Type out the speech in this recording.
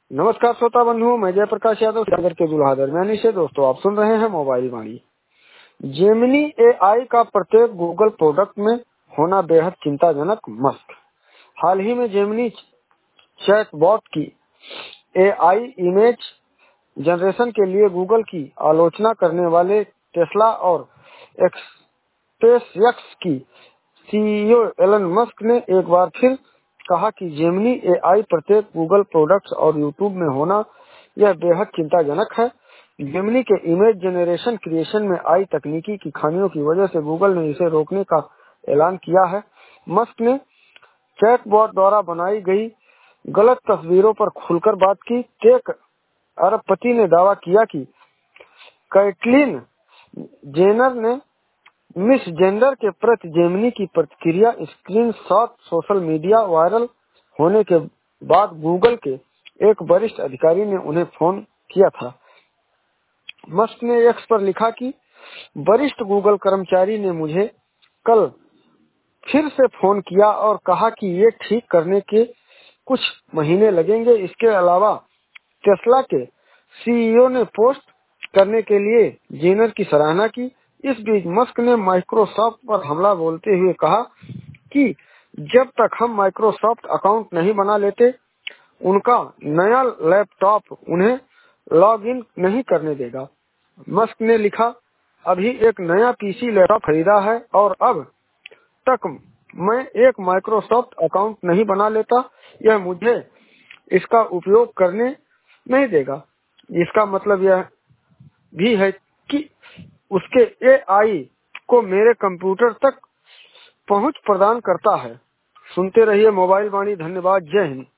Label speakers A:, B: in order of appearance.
A: नमस्कार श्रोता बंधुओं, मैं जयप्रकाश यादव सागर के दुल्हा दरमियानी से। दोस्तों, आप सुन रहे हैं मोबाइल वाणी। जेमिनी एआई का प्रत्येक गूगल प्रोडक्ट में होना बेहद चिंताजनक। मस्क हाल ही में जेमिनी चैटबॉट की एआई इमेज जनरेशन के लिए गूगल की आलोचना करने वाले टेस्ला और स्पेसएक्स की सीईओ एलन मस्क ने एक बार फिर कहा कि जेमिनी एआई प्रत्येक गूगल प्रोडक्ट्स और यूट्यूब में होना यह बेहद चिंताजनक है। जेमिनी के इमेज जनरेशन क्रिएशन में आई तकनीकी की खामियों की वजह से गूगल ने इसे रोकने का ऐलान किया है। मस्क ने चैटबॉट द्वारा बनाई गई गलत तस्वीरों पर खुलकर बात की। टेक अरबपति ने दावा किया कि कैटलिन जेनर ने मिस जेंडर के प्रति जेमिनी की प्रतिक्रिया स्क्रीनशॉट सोशल मीडिया वायरल होने के बाद गूगल के एक वरिष्ठ अधिकारी ने उन्हें फोन किया था। मस्क ने एक्स पर लिखा कि वरिष्ठ गूगल कर्मचारी ने मुझे कल फिर से फोन किया और कहा कि ये ठीक करने के कुछ महीने लगेंगे। इसके अलावा टेस्ला के सीईओ ने पोस्ट करने के लिए जेनर की सराहना की। इस बीच मस्क ने माइक्रोसॉफ्ट पर हमला बोलते हुए कहा कि जब तक हम माइक्रोसॉफ्ट अकाउंट नहीं बना लेते, उनका नया लैपटॉप उन्हें लॉग इन नहीं करने देगा। मस्क ने लिखा, अभी एक नया पीसी लैपटॉप खरीदा है और अब तक मैं एक माइक्रोसॉफ्ट अकाउंट नहीं बना लेता, यह मुझे इसका उपयोग करने नहीं देगा। इसका मतलब यह भी है कि उसके एआई को मेरे कंप्यूटर तक पहुंच प्रदान करता है। सुनते रहिए मोबाइल वाणी। धन्यवाद। जय हिंद।